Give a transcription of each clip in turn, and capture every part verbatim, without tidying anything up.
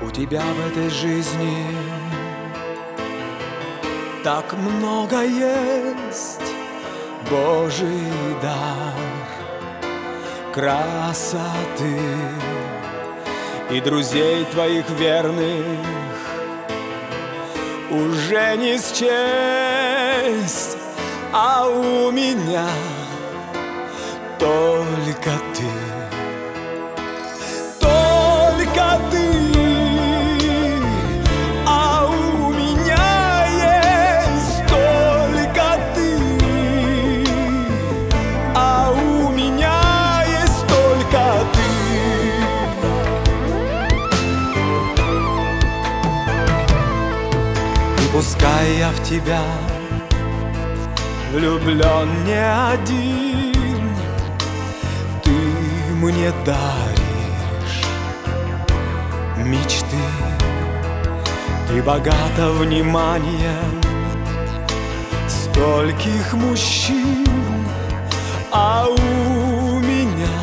У тебя в этой жизни так много есть Божий дар, красоты и друзей твоих верных уже не счесть, а у меня только ты. Только ты, а у меня есть только ты, а у меня есть только ты. И пускай я в тебя влюблен не один, ты мне даришь мечты, ты богата вниманием стольких мужчин, а у меня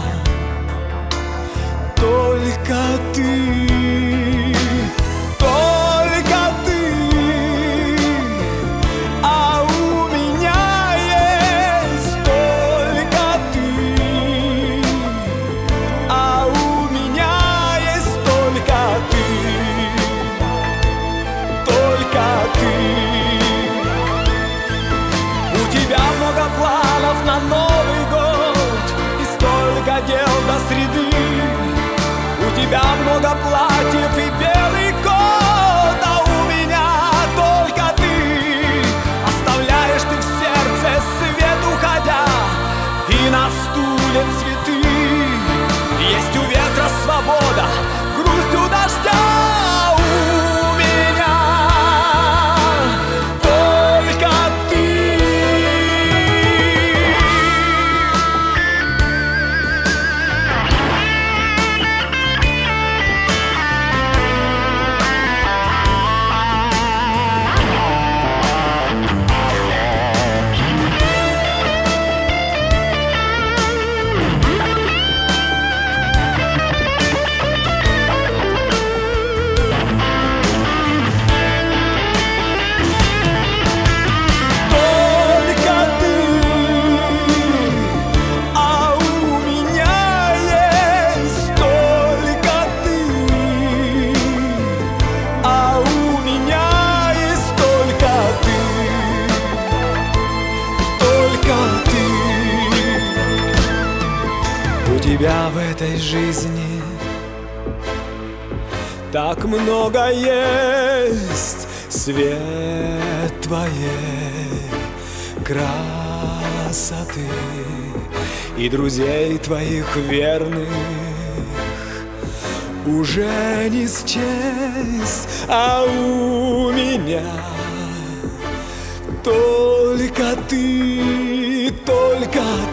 только ты. Планов на Новый год и столько дел до среды. У тебя много платьев и белый кот, а у меня только ты. Оставляешь ты в сердце свет, уходя, и на стуле цветы. Есть у ветра свобода, грусть у дождя. У тебя в этой жизни так много есть свет твоей красоты и друзей твоих верных уже не счесть, а у меня только ты, только